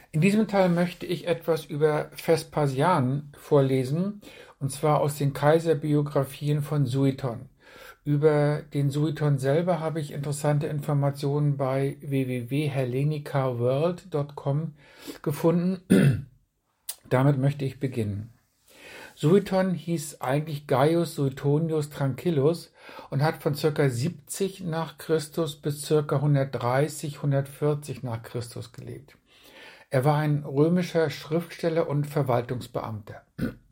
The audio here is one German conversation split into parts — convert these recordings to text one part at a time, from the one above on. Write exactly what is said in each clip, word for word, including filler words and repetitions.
In diesem Teil möchte ich etwas über Vespasian vorlesen, und zwar aus den Kaiserbiografien von Sueton. Über den Sueton selber habe ich interessante Informationen bei w w w punkt hellenica world punkt com gefunden. Damit möchte ich beginnen. Sueton hieß eigentlich Gaius Suetonius Tranquillus und hat von ca. siebzig nach Christus bis ca. hundertdreißig, hundertvierzig nach Christus gelebt. Er war ein römischer Schriftsteller und Verwaltungsbeamter.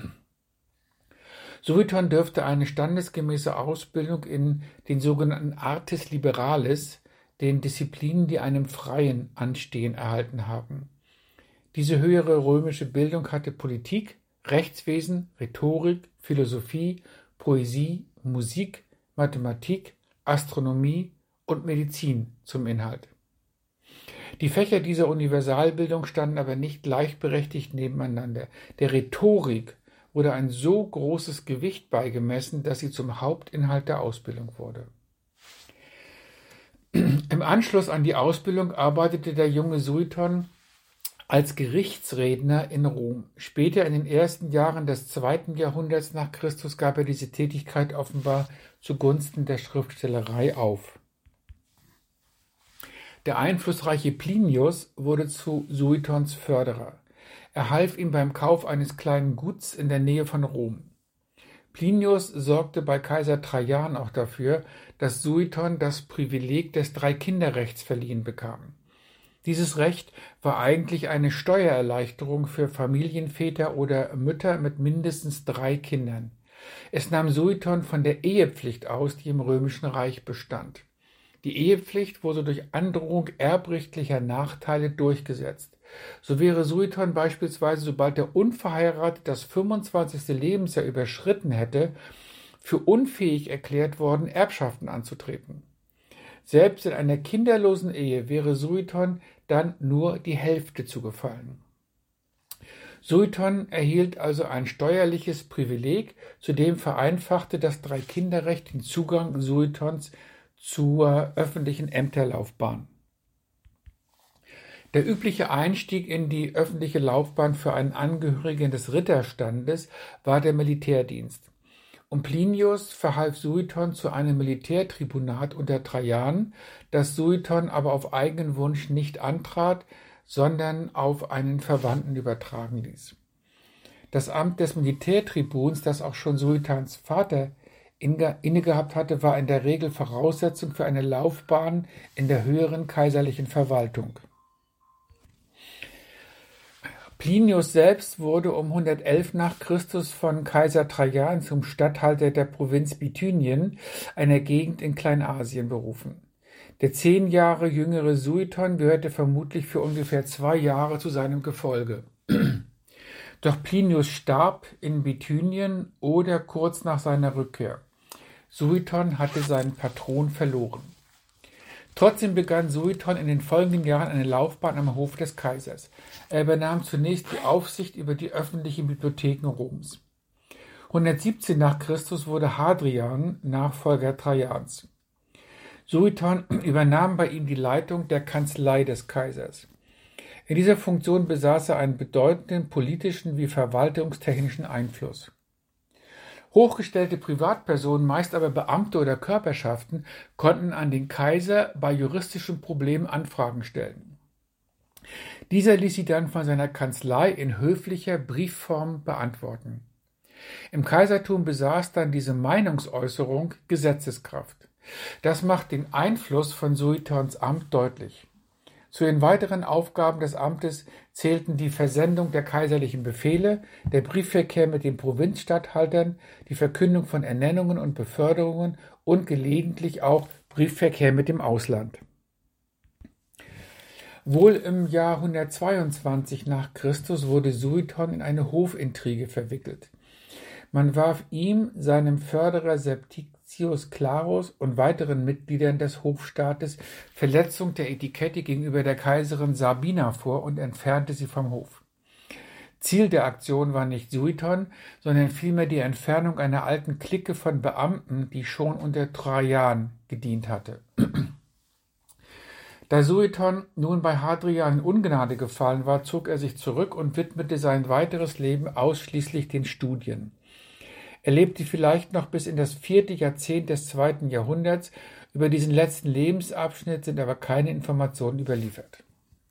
Sueton dürfte eine standesgemäße Ausbildung in den sogenannten Artes Liberalis, den Disziplinen, die einem Freien anstehen, erhalten haben. Diese höhere römische Bildung hatte Politik, Rechtswesen, Rhetorik, Philosophie, Poesie, Musik, Mathematik, Astronomie und Medizin zum Inhalt. Die Fächer dieser Universalbildung standen aber nicht gleichberechtigt nebeneinander. Der Rhetorik wurde ein so großes Gewicht beigemessen, dass sie zum Hauptinhalt der Ausbildung wurde. Im Anschluss an die Ausbildung arbeitete der junge Sueton als Gerichtsredner in Rom. Später, in den ersten Jahren des zweiten Jahrhunderts nach Christus, gab er diese Tätigkeit offenbar zugunsten der Schriftstellerei auf. Der einflussreiche Plinius wurde zu Suetons Förderer. Er half ihm beim Kauf eines kleinen Guts in der Nähe von Rom. Plinius sorgte bei Kaiser Trajan auch dafür, dass Sueton das Privileg des Dreikinderrechts verliehen bekam. Dieses Recht war eigentlich eine Steuererleichterung für Familienväter oder Mütter mit mindestens drei Kindern. Es nahm Sueton von der Ehepflicht aus, die im Römischen Reich bestand. Die Ehepflicht wurde durch Androhung erbrechtlicher Nachteile durchgesetzt. So wäre Sueton beispielsweise, sobald er unverheiratet das fünfundzwanzigste Lebensjahr überschritten hätte, für unfähig erklärt worden, Erbschaften anzutreten. Selbst in einer kinderlosen Ehe wäre Sueton dann nur die Hälfte zugefallen. Sueton erhielt also ein steuerliches Privileg, zudem vereinfachte das Dreikinderrecht den Zugang Suetons zur öffentlichen Ämterlaufbahn. Der übliche Einstieg in die öffentliche Laufbahn für einen Angehörigen des Ritterstandes war der Militärdienst. Und Plinius verhalf Sueton zu einem Militärtribunat unter Trajan, das Sueton aber auf eigenen Wunsch nicht antrat, sondern auf einen Verwandten übertragen ließ. Das Amt des Militärtribuns, das auch schon Suetons Vater innegehabt hatte, war in der Regel Voraussetzung für eine Laufbahn in der höheren kaiserlichen Verwaltung. Plinius selbst wurde um hundertelf nach Christus von Kaiser Trajan zum Statthalter der Provinz Bithynien, einer Gegend in Kleinasien, berufen. Der zehn Jahre jüngere Sueton gehörte vermutlich für ungefähr zwei Jahre zu seinem Gefolge. Doch Plinius starb in Bithynien oder kurz nach seiner Rückkehr. Sueton hatte seinen Patron verloren. Trotzdem begann Sueton in den folgenden Jahren eine Laufbahn am Hof des Kaisers. Er übernahm zunächst die Aufsicht über die öffentlichen Bibliotheken Roms. hundertsiebzehn nach Christus wurde Hadrian Nachfolger Trajans. Sueton übernahm bei ihm die Leitung der Kanzlei des Kaisers. In dieser Funktion besaß er einen bedeutenden politischen wie verwaltungstechnischen Einfluss. Hochgestellte Privatpersonen, meist aber Beamte oder Körperschaften, konnten an den Kaiser bei juristischen Problemen Anfragen stellen. Dieser ließ sie dann von seiner Kanzlei in höflicher Briefform beantworten. Im Kaisertum besaß dann diese Meinungsäußerung Gesetzeskraft. Das macht den Einfluss von Suetons Amt deutlich. Zu den weiteren Aufgaben des Amtes zählten die Versendung der kaiserlichen Befehle, der Briefverkehr mit den Provinzstatthaltern, die Verkündung von Ernennungen und Beförderungen und gelegentlich auch Briefverkehr mit dem Ausland. Wohl im Jahr hundertzweiundzwanzig nach Christus wurde Sueton in eine Hofintrige verwickelt. Man warf ihm, seinem Förderer Septicius Clarus und weiteren Mitgliedern des Hofstaates Verletzung der Etikette gegenüber der Kaiserin Sabina vor und entfernte sie vom Hof. Ziel der Aktion war nicht Sueton, sondern vielmehr die Entfernung einer alten Clique von Beamten, die schon unter Trajan gedient hatte. Da Sueton nun bei Hadrian in Ungnade gefallen war, zog er sich zurück und widmete sein weiteres Leben ausschließlich den Studien. Er lebte vielleicht noch bis in das vierte Jahrzehnt des zweiten Jahrhunderts. Über diesen letzten Lebensabschnitt sind aber keine Informationen überliefert.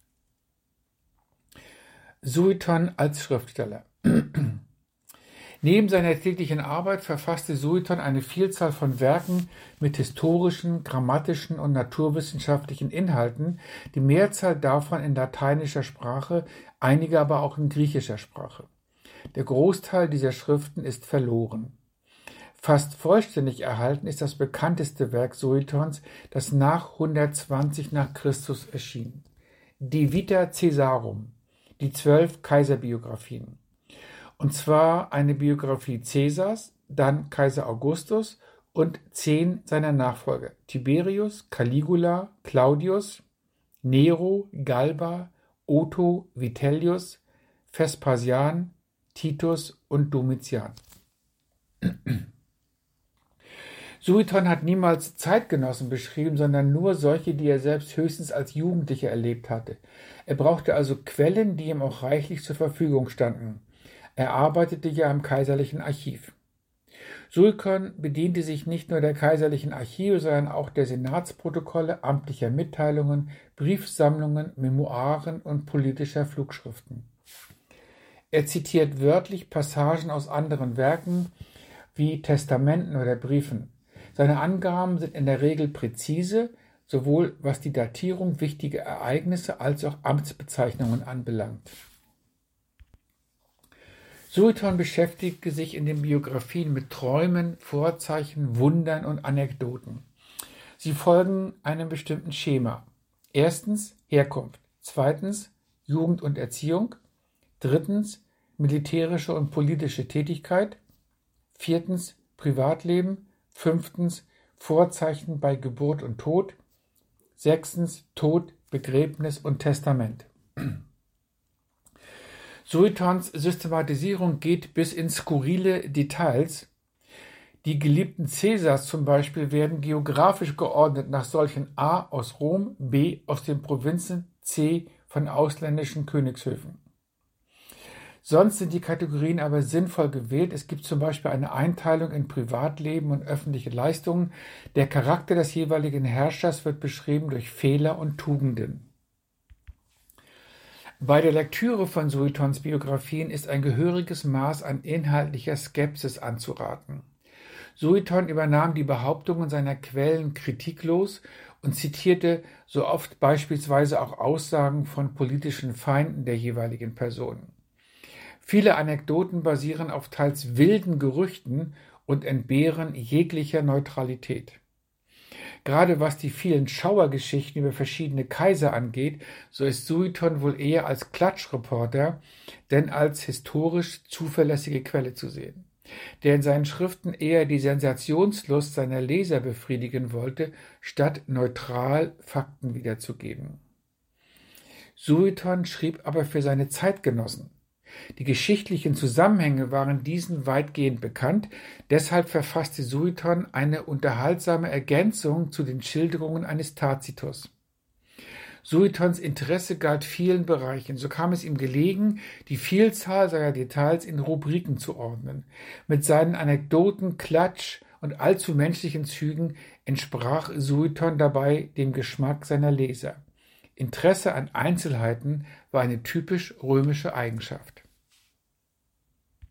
Sueton als Schriftsteller. Neben seiner täglichen Arbeit verfasste Sueton eine Vielzahl von Werken mit historischen, grammatischen und naturwissenschaftlichen Inhalten, die Mehrzahl davon in lateinischer Sprache, einige aber auch in griechischer Sprache. Der Großteil dieser Schriften ist verloren. Fast vollständig erhalten ist das bekannteste Werk Suetons, das nach hundertzwanzig nach Christus erschien. De Vita Caesarum, die zwölf Kaiserbiografien. Und zwar eine Biografie Caesars, dann Kaiser Augustus und zehn seiner Nachfolger: Tiberius, Caligula, Claudius, Nero, Galba, Otho, Vitellius, Vespasian, Titus und Domitian. Sueton hat niemals Zeitgenossen beschrieben, sondern nur solche, die er selbst höchstens als Jugendlicher erlebt hatte. Er brauchte also Quellen, die ihm auch reichlich zur Verfügung standen. Er arbeitete ja im kaiserlichen Archiv. Sueton bediente sich nicht nur der kaiserlichen Archive, sondern auch der Senatsprotokolle, amtlicher Mitteilungen, Briefsammlungen, Memoiren und politischer Flugschriften. Er zitiert wörtlich Passagen aus anderen Werken wie Testamenten oder Briefen. Seine Angaben sind in der Regel präzise, sowohl was die Datierung wichtiger Ereignisse als auch Amtsbezeichnungen anbelangt. Sueton beschäftigte sich in den Biografien mit Träumen, Vorzeichen, Wundern und Anekdoten. Sie folgen einem bestimmten Schema. Erstens Herkunft, zweitens Jugend und Erziehung, drittens militärische und politische Tätigkeit, viertens Privatleben, fünftens Vorzeichen bei Geburt und Tod, sechstens Tod, Begräbnis und Testament. Suetons Systematisierung geht bis in skurrile Details. Die geliebten Cäsars zum Beispiel werden geografisch geordnet nach solchen: A aus Rom, B aus den Provinzen, C von ausländischen Königshöfen. Sonst sind die Kategorien aber sinnvoll gewählt. Es gibt zum Beispiel eine Einteilung in Privatleben und öffentliche Leistungen. Der Charakter des jeweiligen Herrschers wird beschrieben durch Fehler und Tugenden. Bei der Lektüre von Suetons Biografien ist ein gehöriges Maß an inhaltlicher Skepsis anzuraten. Sueton übernahm die Behauptungen seiner Quellen kritiklos und zitierte so oft beispielsweise auch Aussagen von politischen Feinden der jeweiligen Personen. Viele Anekdoten basieren auf teils wilden Gerüchten und entbehren jeglicher Neutralität. Gerade was die vielen Schauergeschichten über verschiedene Kaiser angeht, so ist Sueton wohl eher als Klatschreporter denn als historisch zuverlässige Quelle zu sehen, der in seinen Schriften eher die Sensationslust seiner Leser befriedigen wollte, statt neutral Fakten wiederzugeben. Sueton schrieb aber für seine Zeitgenossen. Die geschichtlichen Zusammenhänge waren diesen weitgehend bekannt, deshalb verfasste Sueton eine unterhaltsame Ergänzung zu den Schilderungen eines Tacitus. Suetons Interesse galt vielen Bereichen, so kam es ihm gelegen, die Vielzahl seiner Details in Rubriken zu ordnen. Mit seinen Anekdoten, Klatsch und allzu menschlichen Zügen entsprach Sueton dabei dem Geschmack seiner Leser. Interesse an Einzelheiten war eine typisch römische Eigenschaft.